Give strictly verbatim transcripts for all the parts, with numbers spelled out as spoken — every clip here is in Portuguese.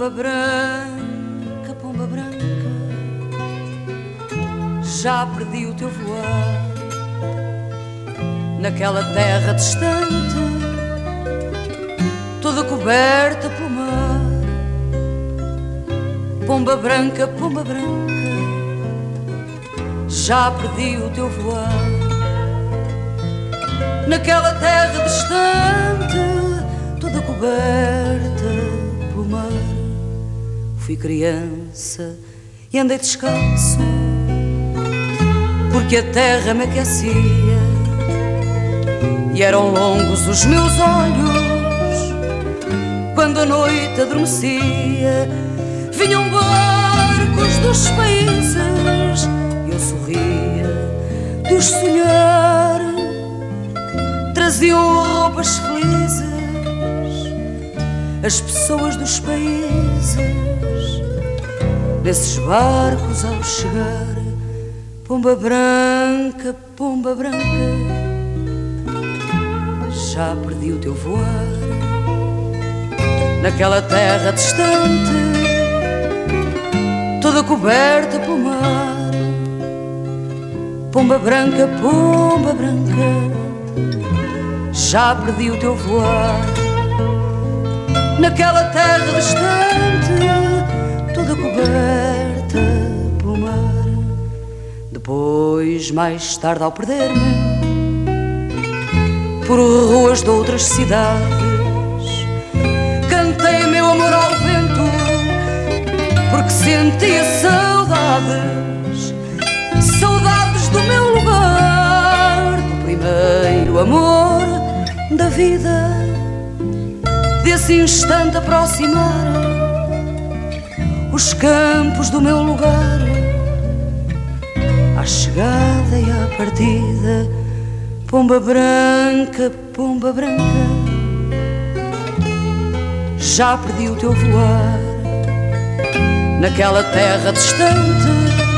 Pomba branca, pomba branca, já perdi o teu voar naquela terra distante, toda coberta pelo mar. Pomba branca, pomba branca, já perdi o teu voar naquela terra distante, toda coberta pelo mar. Fui criança e andei descalço, porque a terra me aquecia, e eram longos os meus olhos quando a noite adormecia. Vinham barcos dos países e eu sorria de os sonhar. Traziam roupas felizes as pessoas dos países nesses barcos ao chegar. Pomba branca, pomba branca, já perdi o teu voar naquela terra distante, toda coberta pelo mar. Pomba branca, pomba branca, já perdi o teu voar naquela terra distante, toda coberta pelo mar. Depois, mais tarde, ao perder-me por ruas de outras cidades, cantei meu amor ao vento, porque sentia saudades, saudades do meu lugar, do primeiro amor da vida, desse instante aproximar os campos do meu lugar, à chegada e à partida. Pomba branca, pomba branca, já perdi o teu voar naquela terra distante,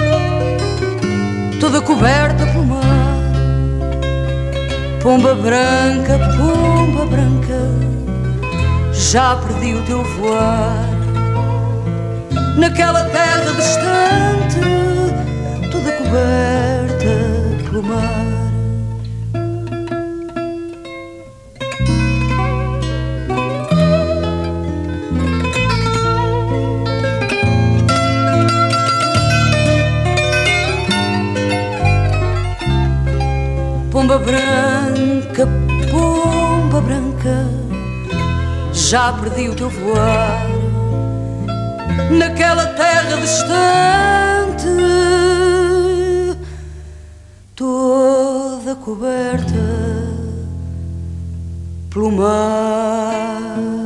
toda coberta pelo mar. Pomba branca, pomba branca, já perdi o teu voar naquela terra distante, toda coberta pelo mar. Pomba branca, pomba branca, já perdi o teu voar naquela terra distante, toda coberta pelo mar.